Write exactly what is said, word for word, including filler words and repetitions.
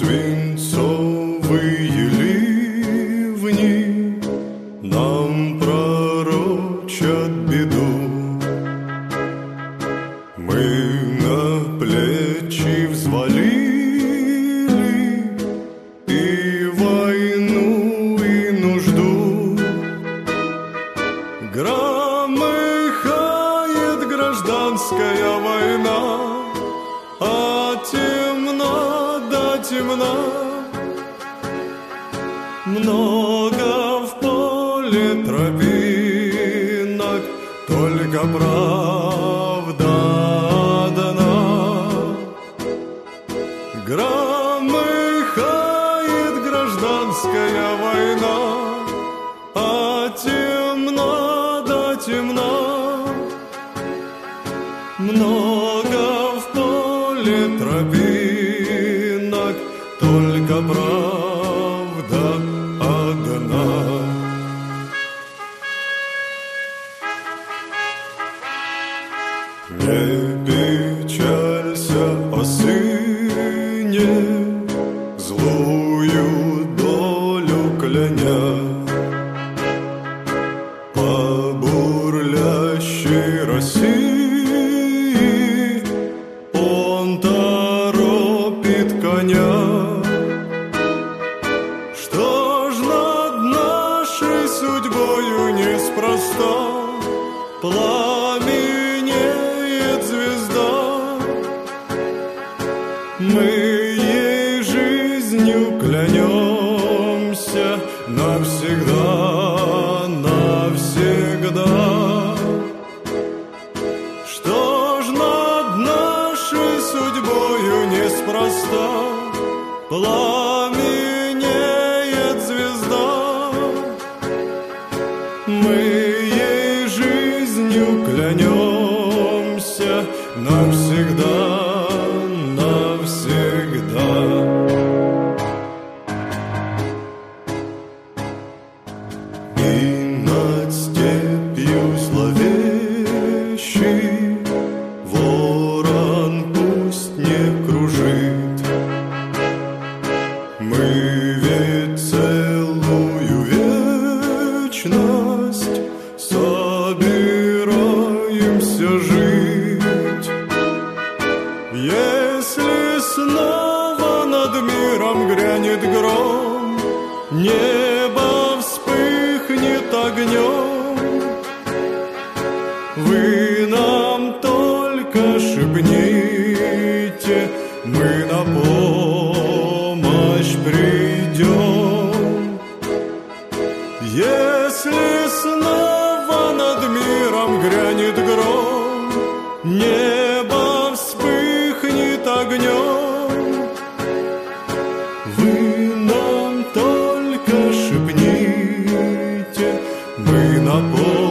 Свинцовые ливни нам пророчат беду. Мы на плечи взвалили и войну, и нужду. Громыхает гражданская война, а темно да темна. Много в поле тропинок, только правда одна. Громыхает гражданская война, а темно да темна. Много в поле тропинок, только правда одна. Не печалься о сыне, злую долю кляня. По бурлящей России он торопит коня. Что ж над нашей судьбою неспроста пламенеет звезда? Мы ей жизнью клянемся навсегда, навсегда. Что ж над нашей судьбою неспроста пламенеет звезда? Мы ей жизнью клянемся навсегда, навсегда. И над степью зловещей ворон пусть не кружит. Мы ведь целую вечность собираемся жить. Если снова над миром грянет гром, небо вспыхнет огнем, вы нам только шепните, мы на помощь придем. Если снова над миром грянет гром, небо вспыхнет огнем, вы нам только шепните, мы на помощь